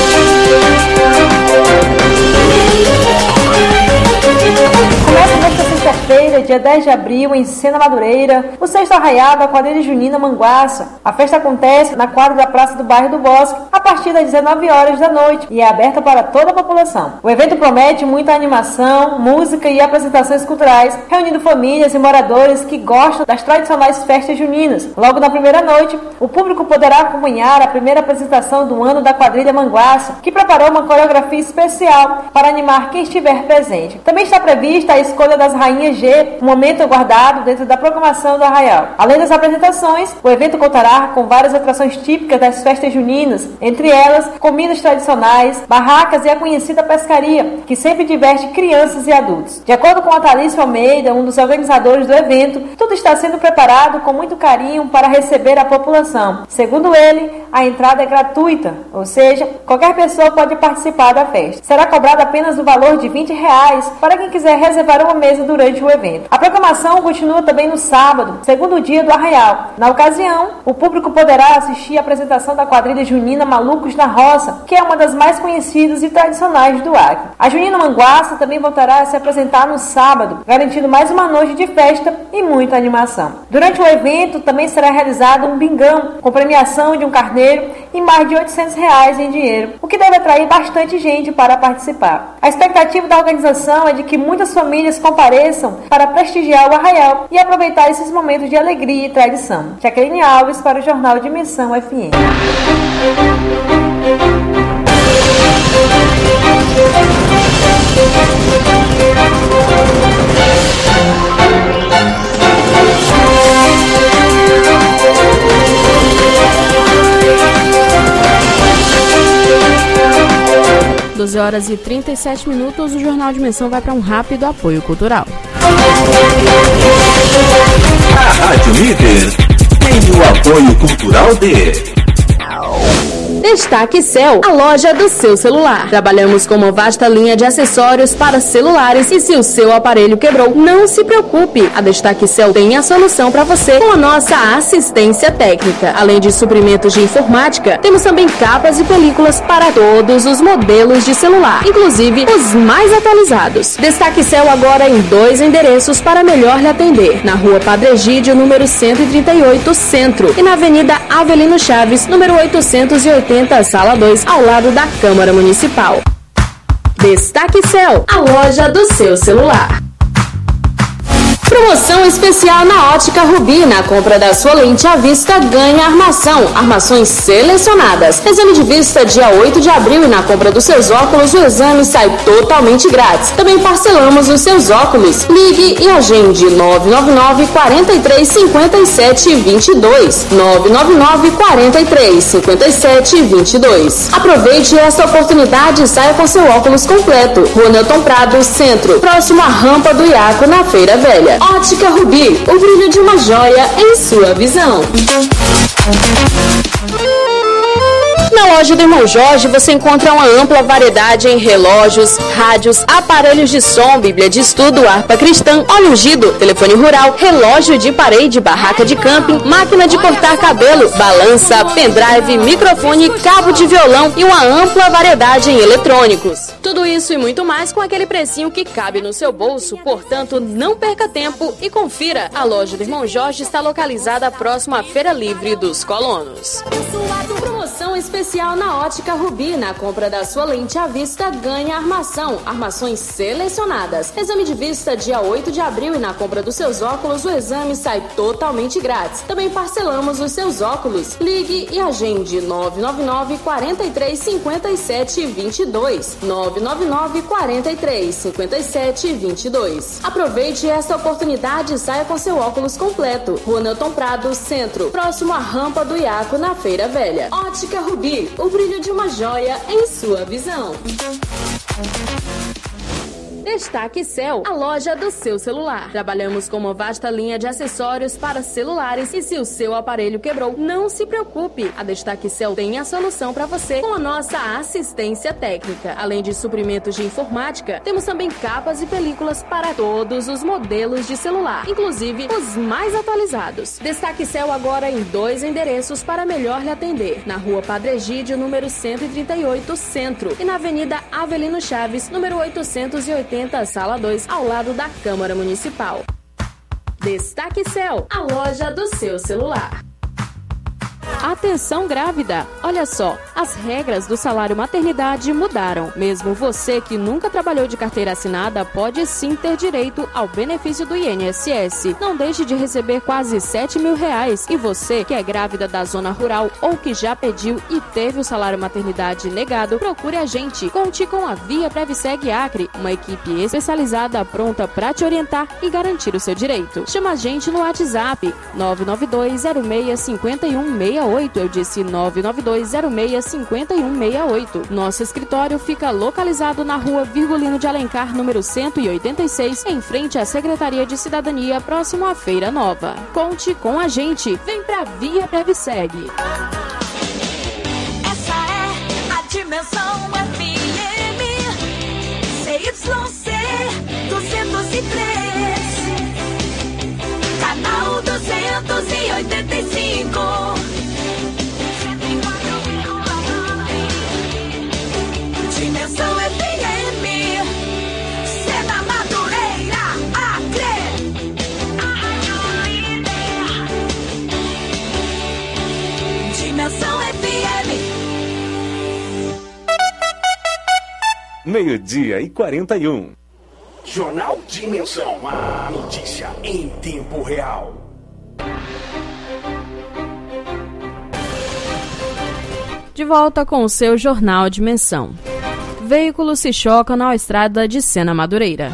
Começa nesta sexta-feira, dia dez de abril, em Sena Madureira, o sexto Arraial da quadrilha Junina Manguaça. A festa acontece na quadra da Praça do Bairro do Bosque, a partir das dezenove horas da noite, e é aberta para toda a população. O evento promete muita animação, música e apresentações culturais, reunindo famílias e moradores que gostam das tradicionais festas juninas. Logo na primeira noite, o público poderá acompanhar a primeira apresentação do ano da quadrilha Manguaça, que preparou uma coreografia especial para animar quem estiver presente. Também está prevista a escolha das Rainhas G, um momento aguardado dentro da programação do Arraial. Além das apresentações, o evento contará com várias atrações típicas das festas juninas, entre elas comidas tradicionais, barracas e a conhecida pescaria, que sempre diverte crianças e adultos. De acordo com Atalício Almeida, um dos organizadores do evento, tudo está sendo preparado com muito carinho para receber a população. Segundo ele, a entrada é gratuita, ou seja, qualquer pessoa pode participar da festa. Será cobrado apenas o valor de vinte reais para quem quiser reservar uma mesa durante o evento. A programação continua também no sábado, segundo dia do Arraial. Na ocasião, o público poderá assistir a apresentação da quadrilha junina Malucos na Roça, que é uma das mais conhecidas e tradicionais do Acre. A Junina Manguaça também voltará a se apresentar no sábado, garantindo mais uma noite de festa e muita animação. Durante o evento também será realizado um bingão, com premiação de um carneiro e mais de oitocentos reais em dinheiro, o que deve atrair bastante gente para participar. A expectativa da organização é de que muitas famílias compareçam para prestigiar o Arraial e aproveitar esses momentos de alegria e tradição. Jaqueline Alves para o Jornal Dimensão F M. doze horas e trinta e sete minutos, o Jornal Dimensão vai para um rápido apoio cultural. A Rádio Líder tem o apoio cultural de Destaque Cell, a loja do seu celular. Trabalhamos com uma vasta linha de acessórios para celulares e se o seu aparelho quebrou, não se preocupe. A Destaque Cell tem a solução para você com a nossa assistência técnica. Além de suprimentos de informática, temos também capas e películas para todos os modelos de celular, inclusive os mais atualizados. Destaque Cell agora em dois endereços para melhor lhe atender. Na Rua Padre Egídio, número cento e trinta e oito, Centro, e na Avenida Avelino Chaves, número oitocentos e oitenta, Sala dois, ao lado da Câmara Municipal. Destaque Cell, a loja do seu celular. Promoção especial na Ótica Rubi. Na compra da sua lente à vista, ganha armação. Armações selecionadas. Exame de vista dia oito de abril e na compra dos seus óculos, o exame sai totalmente grátis. Também parcelamos os seus óculos. Ligue e agende nove nove nove, quatro três, cinco sete, dois dois. nove nove nove, quatro três, cinco sete, dois dois. Aproveite esta oportunidade e saia com seu óculos completo. Rua Nelton Prado, Centro, próximo à rampa do Iaco, na Feira Velha. Ótica Rubi, o brilho de uma joia em sua visão. Na loja do Irmão Jorge você encontra uma ampla variedade em relógios, rádios, aparelhos de som, bíblia de estudo, harpa cristã, óleo ungido, telefone rural, relógio de parede, barraca de camping, máquina de cortar cabelo, balança, pendrive, microfone, cabo de violão e uma ampla variedade em eletrônicos. Tudo isso e muito mais com aquele precinho que cabe no seu bolso, portanto não perca tempo e confira. A loja do Irmão Jorge está localizada próximo à Feira Livre dos Colonos. Promoção especial especial na Ótica Rubi. Na compra da sua lente à vista, ganha armação. Armações selecionadas. Exame de vista dia oito de abril e na compra dos seus óculos, o exame sai totalmente grátis. Também parcelamos os seus óculos. Ligue e agende nove nove nove, quatro três cinco sete, dois dois. nove nove nove, quatro três cinco sete, dois dois. Aproveite esta oportunidade e saia com seu óculos completo. Rua Nelton Prado, Centro, próximo à rampa do Iaco, na Feira Velha. Ótica Rubi, o brilho de uma joia em sua visão. Destaque Cell, a loja do seu celular. Trabalhamos com uma vasta linha de acessórios para celulares e se o seu aparelho quebrou, não se preocupe. A Destaque Cell tem a solução para você com a nossa assistência técnica. Além de suprimentos de informática, temos também capas e películas para todos os modelos de celular, inclusive os mais atualizados. Destaque Cell agora em dois endereços para melhor lhe atender. Na Rua Padre Egídio, número cento e trinta e oito, Centro, e na Avenida Avelino Chaves, número oitocentos e oitenta, Sala dois, ao lado da Câmara Municipal. Destaque Cell, a loja do seu celular. Atenção grávida! Olha só, as regras do salário maternidade mudaram. Mesmo você que nunca trabalhou de carteira assinada pode sim ter direito ao benefício do I N S S. Não deixe de receber quase sete mil reais. E você que é grávida da zona rural ou que já pediu e teve o salário maternidade negado, procure a gente. Conte com a Via Previseg Acre, uma equipe especializada pronta para te orientar e garantir o seu direito. Chama a gente no WhatsApp nove nove dois zero seis cinco um seis oito. Eu disse nove nove dois zero seis cinco um seis oito. Nosso escritório fica localizado na Rua Virgulino de Alencar, número cento e oitenta e seis, em frente à Secretaria de Cidadania, próximo à Feira Nova. Conte com a gente. Vem pra Via Previseg. Essa é a Dimensão F M C Y C duzentos e três, canal duzentos e oitenta e cinco. Dimensão F M, Cena Madureira, Acre. Dimensão F M. Meio-dia e quarenta e um. Jornal Dimensão, a notícia em tempo real. De volta com o seu Jornal Dimensão. Veículos se chocam na estrada de Sena Madureira.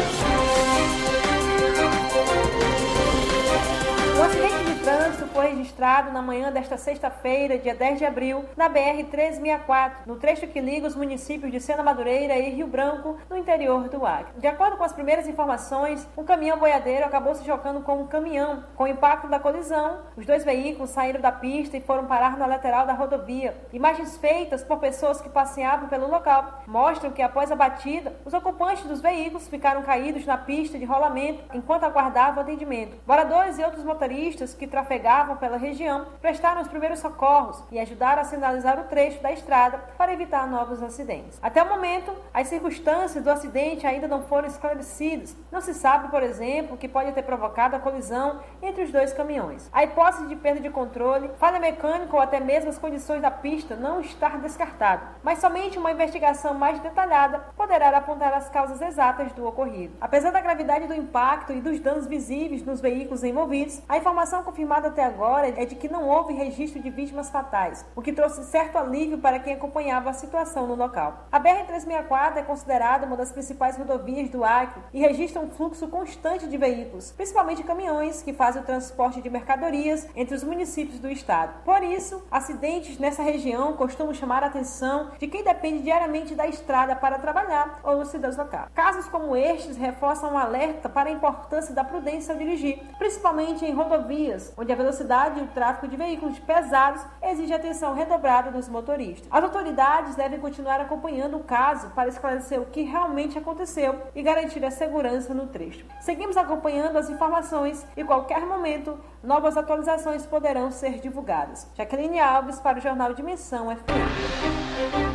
Um acidente de trânsito foi registrado na manhã desta sexta-feira, dia dez de abril, na B R trezentos e sessenta e quatro, no trecho que liga os municípios de Sena Madureira e Rio Branco, no interior do Acre. De acordo com as primeiras informações, um caminhão boiadeiro acabou se chocando com um caminhão. Com o impacto da colisão, os dois veículos saíram da pista e foram parar na lateral da rodovia. Imagens feitas por pessoas que passeavam pelo local mostram que, após a batida, os ocupantes dos veículos ficaram caídos na pista de rolamento enquanto aguardavam atendimento. Moradores e outros motoristas que trafegavam pela região prestaram os primeiros socorros e ajudaram a sinalizar o trecho da estrada para evitar novos acidentes. Até o momento, as circunstâncias do acidente ainda não foram esclarecidas. Não se sabe, por exemplo, o que pode ter provocado a colisão entre os dois caminhões. A hipótese de perda de controle, falha mecânica ou até mesmo as condições da pista não está descartado, mas somente uma investigação mais detalhada poderá apontar as causas exatas do ocorrido. Apesar da gravidade do impacto e dos danos visíveis nos veículos envolvidos, a informação confirmada até agora é de que não houve registro de vítimas fatais, o que trouxe certo alívio para quem acompanhava a situação no local. A B R trezentos e sessenta e quatro é considerada uma das principais rodovias do Acre e registra um fluxo constante de veículos, principalmente caminhões que fazem o transporte de mercadorias entre os municípios do estado. Por isso, acidentes nessa região costumam chamar a atenção de quem depende diariamente da estrada para trabalhar ou se deslocar. Casos como estes reforçam um alerta para a importância da prudência ao dirigir, principalmente em rodovias, onde a velocidade e o tráfego de veículos pesados exige atenção redobrada dos motoristas. As autoridades devem continuar acompanhando o caso para esclarecer o que realmente aconteceu e garantir a segurança no trecho. Seguimos acompanhando as informações e, em qualquer momento, novas atualizações poderão ser divulgadas. Jaqueline Alves para o Jornal Dimensão F M.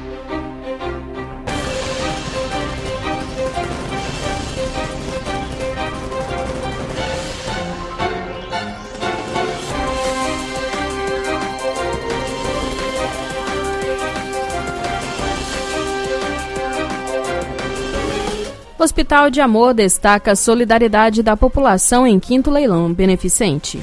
Hospital de Amor destaca a solidariedade da população em quinto leilão beneficente.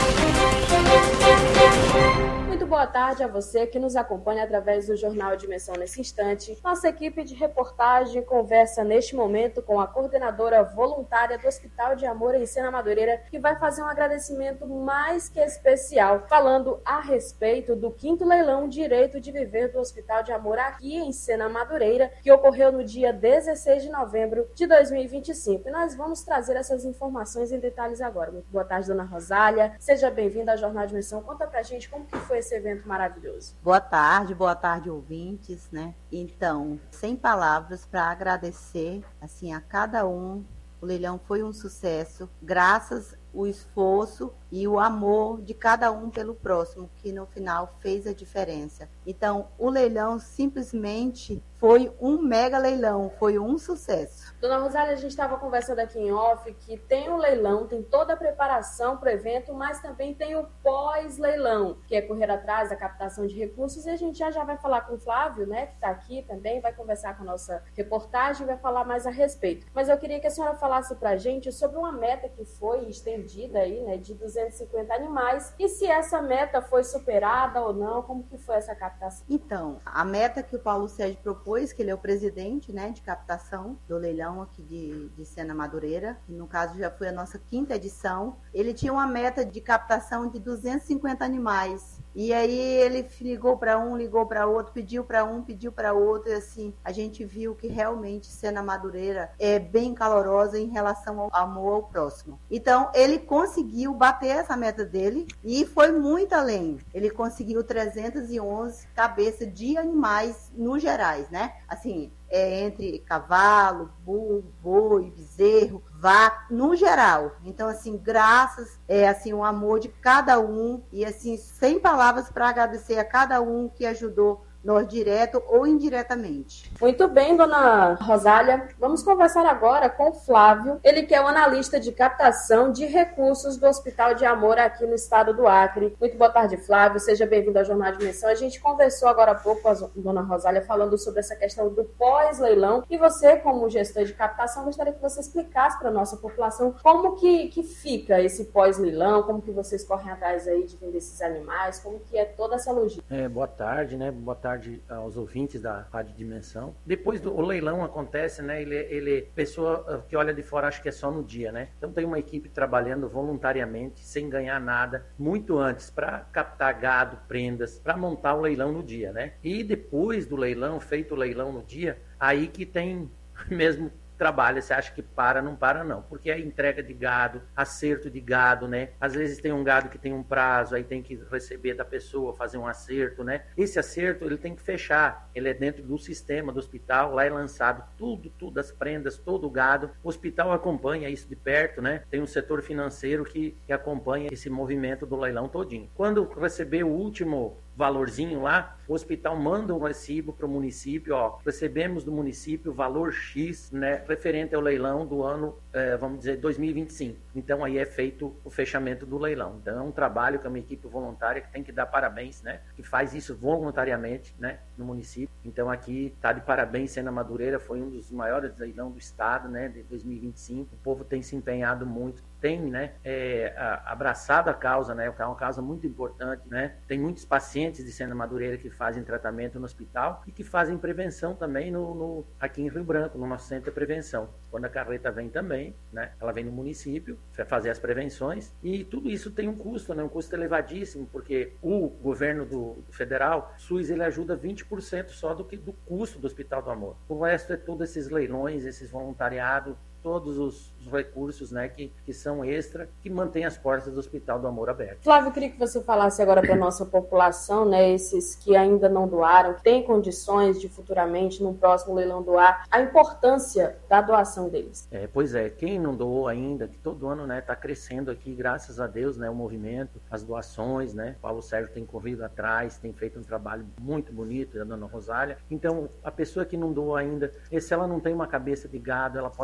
Boa tarde a você que nos acompanha através do Jornal Dimensão nesse instante. Nossa equipe de reportagem conversa neste momento com a coordenadora voluntária do Hospital de Amor em Sena Madureira, que vai fazer um agradecimento mais que especial, falando a respeito do quinto leilão Direito de Viver do Hospital de Amor aqui em Sena Madureira, que ocorreu no dia dezesseis de novembro de dois mil e vinte e cinco. E nós vamos trazer essas informações em detalhes agora. Muito boa tarde, dona Rosália. Seja bem-vinda ao Jornal Dimensão. Conta pra gente como que foi esse evento maravilhoso. Boa tarde, boa tarde, ouvintes, né? Então, sem palavras para agradecer, assim, a cada um. O leilão foi um sucesso, graças ao esforço e o amor de cada um pelo próximo, que no final fez a diferença. Então, o leilão simplesmente foi um mega leilão, foi um sucesso. Dona Rosália, a gente estava conversando aqui em off que tem o leilão, tem toda a preparação para o evento, mas também tem o pós-leilão, que é correr atrás da captação de recursos, e a gente já já vai falar com o Flávio, né, que está aqui também, vai conversar com a nossa reportagem, vai falar mais a respeito. Mas eu queria que a senhora falasse para a gente sobre uma meta que foi estendida aí, né, de duzentos e cinquenta animais, e se essa meta foi superada ou não, como que foi essa captação? Então, a meta que o Paulo Sérgio propôs, que ele é o presidente, né, de captação do leilão aqui de, de Sena Madureira, que no caso já foi a nossa quinta edição, ele tinha uma meta de captação de duzentos e cinquenta animais. E aí ele ligou para um, ligou para outro, pediu para um, pediu para outro, e assim, a gente viu que realmente Sena Madureira é bem calorosa em relação ao amor ao próximo. Então, ele conseguiu bater essa meta dele e foi muito além. Ele conseguiu trezentas e onze cabeças de animais no gerais, né? Assim, é, entre cavalo, burro, boi, bezerro, vaca, no geral. Então, assim, graças, é, assim, o amor de cada um e, assim, sem palavras para agradecer a cada um que ajudou nós direto ou indiretamente. Muito bem, dona Rosália. Vamos conversar agora com o Flávio, ele que é o analista de captação de recursos do Hospital de Amor aqui no estado do Acre. Muito boa tarde, Flávio. Seja bem-vindo ao Jornal de Dimensão. A gente conversou agora há pouco com a dona Rosália falando sobre essa questão do pós-leilão e você, como gestor de captação, gostaria que você explicasse para a nossa população como que, que fica esse pós-leilão, como que vocês correm atrás aí de vender esses animais, como que é toda essa logística. É, boa tarde, né? Boa tarde aos ouvintes da Rádio Dimensão. Depois do o leilão acontece, né? Ele, ele pessoa que olha de fora acha que é só no dia, né? Então tem uma equipe trabalhando voluntariamente, sem ganhar nada, muito antes, para captar gado, prendas, para montar o leilão no dia, né? E depois do leilão, feito o leilão no dia, aí que tem mesmo trabalha, você acha que para, não para não, porque é entrega de gado, acerto de gado, né? Às vezes tem um gado que tem um prazo, aí tem que receber da pessoa, fazer um acerto, né? Esse acerto, ele tem que fechar, ele é dentro do sistema do hospital, lá é lançado tudo, tudo, as prendas, todo o gado, o hospital acompanha isso de perto, né? Tem um setor financeiro que, que acompanha esse movimento do leilão todinho. Quando receber o último valorzinho lá, o hospital manda um recibo para o município, ó, recebemos do município o valor X, né, referente ao leilão do ano, é, vamos dizer, dois mil e vinte e cinco. Então aí é feito o fechamento do leilão. Então é um trabalho que é uma equipe voluntária que tem que dar parabéns, né, que faz isso voluntariamente, né, no município. Então aqui tá de parabéns, Sena Madureira foi um dos maiores leilão do estado, né, de dois mil e vinte e cinco. O povo tem se empenhado muito, tem, né, é, abraçado a causa, né, é uma causa muito importante, né. Tem muitos pacientes de Sena Madureira que fazem tratamento no hospital e que fazem prevenção também no, no, aqui em Rio Branco, no nosso centro de prevenção. Quando a carreta vem também, né, ela vem no município para fazer as prevenções e tudo isso tem um custo, né, um custo elevadíssimo, porque o governo do, do federal, o SUS, ele ajuda vinte por cento só do, que, do custo do Hospital do Amor. O resto é todos esses leilões, esses voluntariados, todos os, os recursos, né, que, que são extra, que mantêm as portas do Hospital do Amor abertas. Flávio, eu queria que você falasse agora para a nossa população, né, esses que ainda não doaram, que têm condições de futuramente, no próximo leilão doar, a importância da doação deles. É, pois é, quem não doou ainda, que todo ano, né, está crescendo aqui, graças a Deus, né, o movimento, as doações, né, o Paulo Sérgio tem corrido atrás, tem feito um trabalho muito bonito, a dona Rosália. Então, a pessoa que não doou ainda, se ela não tem uma cabeça de gado, ela pode doar uma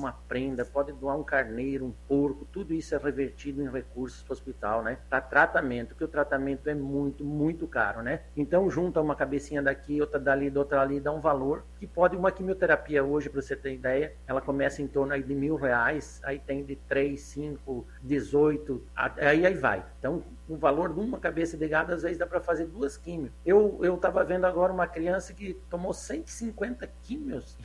uma prenda, pode doar um carneiro, um porco, tudo isso é revertido em recursos para o hospital, né? Para tratamento, porque o tratamento é muito, muito caro, né? Então junta uma cabecinha daqui, outra dali, outra ali, dá um valor que pode, uma quimioterapia hoje, para você ter ideia, ela começa em torno aí de mil reais, aí tem de três, cinco, dezoito, aí aí vai. Então o valor de uma cabeça de gado, às vezes dá para fazer duas químios. Eu eu estava vendo agora uma criança que tomou cento e cinquenta químios,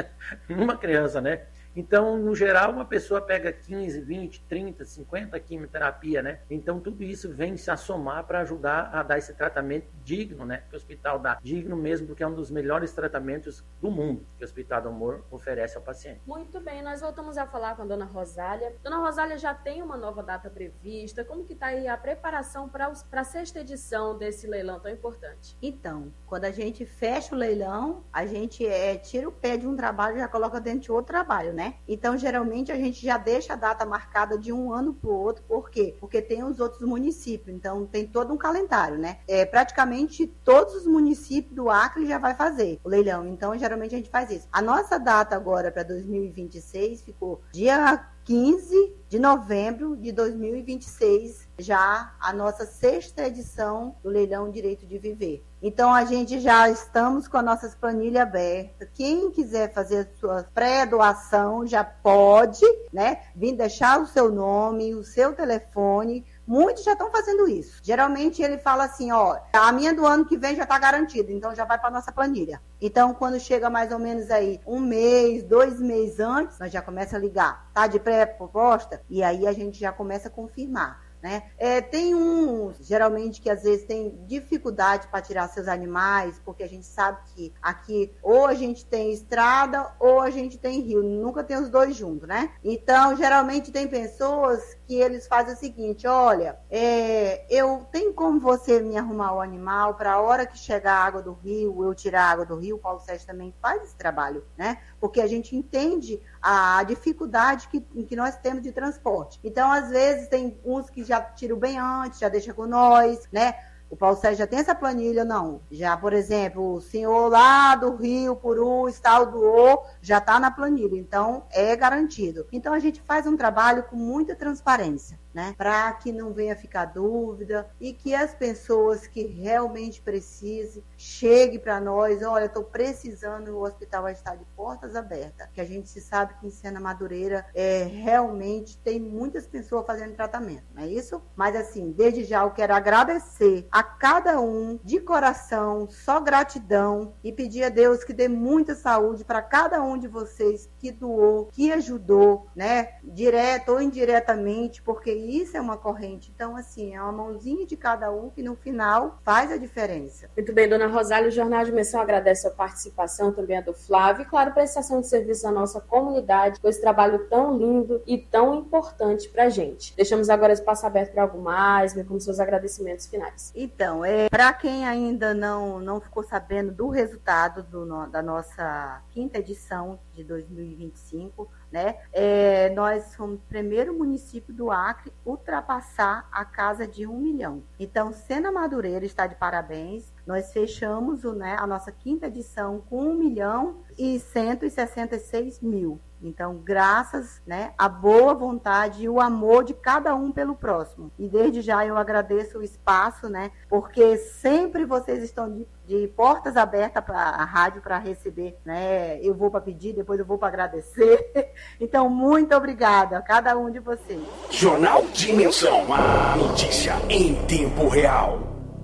uma criança, né? Então, no geral, uma pessoa pega quinze, vinte, trinta, cinquenta quimioterapia, né? Então, tudo isso vem se assomar para ajudar a dar esse tratamento digno, né? Que o hospital dá. Digno mesmo, porque é um dos melhores tratamentos do mundo que o Hospital do Amor oferece ao paciente. Muito bem, nós voltamos a falar com a dona Rosália. Dona Rosália, já tem uma nova data prevista? Como que está aí a preparação para a sexta edição desse leilão tão importante? Então, quando a gente fecha o leilão, a gente é, tira o pé de um trabalho e já coloca dentro de outro trabalho, né? Então, geralmente, a gente já deixa a data marcada de um ano para o outro. Por quê? Porque tem os outros municípios. Então, tem todo um calendário, né? É, praticamente todos os municípios do Acre já vai fazer o leilão. Então, geralmente, a gente faz isso. A nossa data agora para dois mil e vinte e seis ficou dia quinze de novembro de dois mil e vinte e seis, já a nossa sexta edição do Leilão Direito de Viver. Então, a gente já estamos com a nossa planilha aberta. Quem quiser fazer a sua pré-doação já pode, né, vir deixar o seu nome, o seu telefone. Muitos já estão fazendo isso. Geralmente ele fala assim, ó, a minha do ano que vem já está garantida, então já vai para nossa planilha. Então, quando chega mais ou menos aí um mês, dois meses antes, nós já começa a ligar. Tá de pré-proposta? E aí a gente já começa a confirmar. Né? É, tem uns, geralmente, que às vezes tem dificuldade para tirar seus animais, porque a gente sabe que aqui ou a gente tem estrada ou a gente tem rio, nunca tem os dois juntos, né? Então, geralmente tem pessoas que eles fazem o seguinte, olha, é, eu tenho como você me arrumar o animal para a hora que chegar a água do rio, eu tirar a água do rio. O Paulo Sérgio também faz esse trabalho, né? Porque a gente entende a dificuldade que, que nós temos de transporte. Então, às vezes, tem uns que já tiram bem antes, já deixa com nós, né? O Paulo Sérgio já tem essa planilha, não. Já, por exemplo, o senhor lá do Rio, Puru, Estado do O, já está na planilha. Então, é garantido. Então, a gente faz um trabalho com muita transparência, né? Para que não venha ficar dúvida e que as pessoas que realmente precisem cheguem para nós. Olha, estou precisando, o hospital vai estar de portas abertas. Que a gente se sabe que em Sena Madureira é, realmente tem muitas pessoas fazendo tratamento, não é isso? Mas assim, desde já eu quero agradecer a cada um de coração, só gratidão, e pedir a Deus que dê muita saúde para cada um de vocês que doou, que ajudou, né? Direto ou indiretamente, porque isso é uma corrente. Então, assim, é uma mãozinha de cada um que no final faz a diferença. Muito bem, dona Rosália, o Jornal de Menção agradece a participação também a do Flávio e, claro, a prestação de serviço à nossa comunidade com esse trabalho tão lindo e tão importante pra gente. Deixamos agora espaço aberto para algo mais, né, como seus agradecimentos finais. Então, é, para quem ainda não, não ficou sabendo do resultado do, da nossa quinta edição de dois mil e vinte e cinco, né? É, nós fomos o primeiro município do Acre ultrapassar a casa de um milhão. Então, Sena Madureira está de parabéns. Nós fechamos o, né, a nossa quinta edição com um milhão e cento e sessenta e seis mil. Então, graças, né, à boa vontade e o amor de cada um pelo próximo. E desde já eu agradeço o espaço, né, porque sempre vocês estão de, de portas abertas para a rádio para receber, né? Eu vou para pedir, depois eu vou para agradecer. Então, muito obrigada a cada um de vocês. Jornal Dimensão, a notícia em tempo real.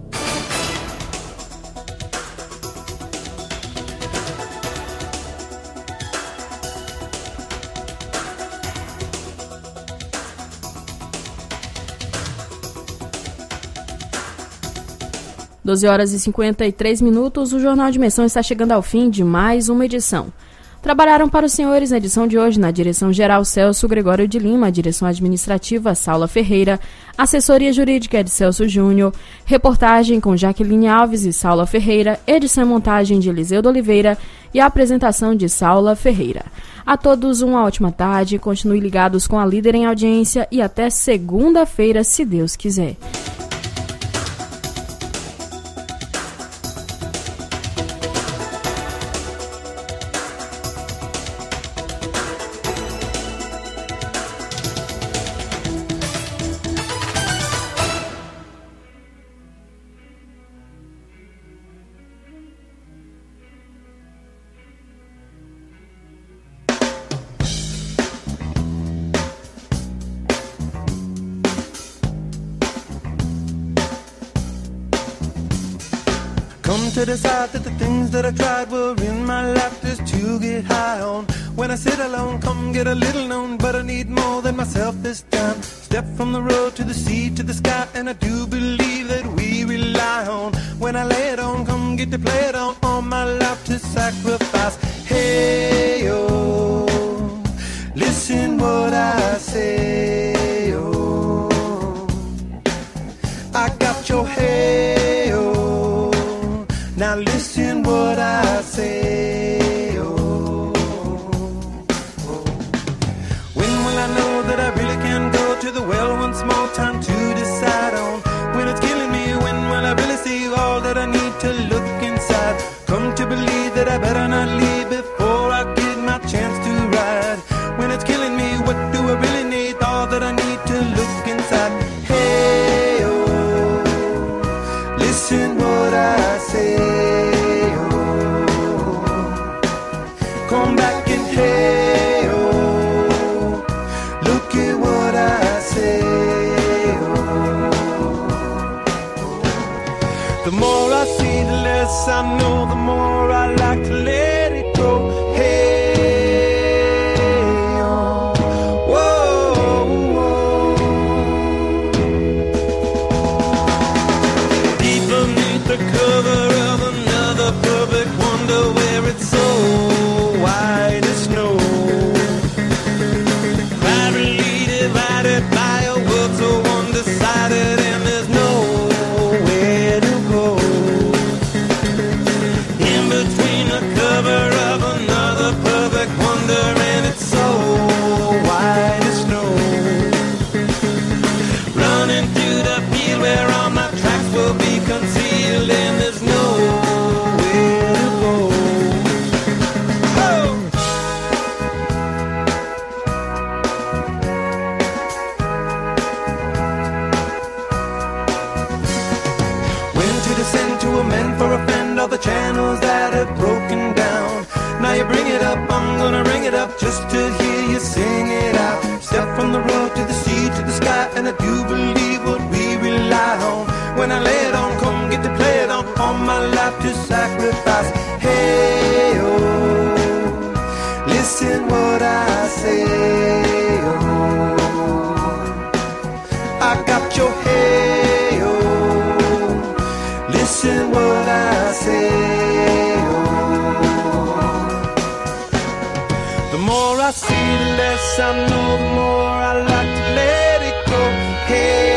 doze horas e cinquenta e três minutos, o Jornal de Menção está chegando ao fim de mais uma edição. Trabalharam para os senhores na edição de hoje, na direção-geral Celso Gregório de Lima, direção administrativa Saula Ferreira, assessoria jurídica de Celso Júnior, reportagem com Jaqueline Alves e Saula Ferreira, edição e montagem de Eliseu de Oliveira e a apresentação de Saula Ferreira. A todos uma ótima tarde, continue ligados com a Líder em Audiência e até segunda-feira, se Deus quiser. Come to decide that the things that I tried were in my life just to get high on. When I sit alone, come get a little known, but I need more than myself this time. Step from the road to the sea to the sky, and I do believe that we rely on. When I lay it on, come get to play it on, all my life to sacrifice. Hey, yo, listen what I say, oh. I got your hey, oh. Now listen what I say, oh. When will I know that I really can go to the well once more? Time to decide on when it's killing me. When will I really see all that I need to look inside? Come to believe that I better not leave before I get my chance to ride. When it's killing me, what do I really need? All that I need to look inside. Hey, oh, listen what I say, oh. Come back and hey, oh, look at what I say, oh. The more I see, the less I know, the more I like to let it go. Hey, oh, whoa, whoa. Deep beneath the cover of another perfect wonder, where it's so white as snow, privately divided by a world so undecided, and there's nowhere to go. In between the cover of another perfect wonder, and it's so white as snow, running through the field where all my tracks will be concealed, and there's nowhere to go. Oh! When to descend to amend for a friend, all the channels that have broken down. Now you bring it up, I'm gonna ring it up just to hear you sing it out. Step from the road to the sea to the sky, and I do believe what we rely on. When I lay it on, come get to play it on, all my life to sacrifice. Hey, oh, listen what I say, oh. I got your hey, oh, listen what I say, oh. The more I see, the less I know, the more I like to let it go. Hey,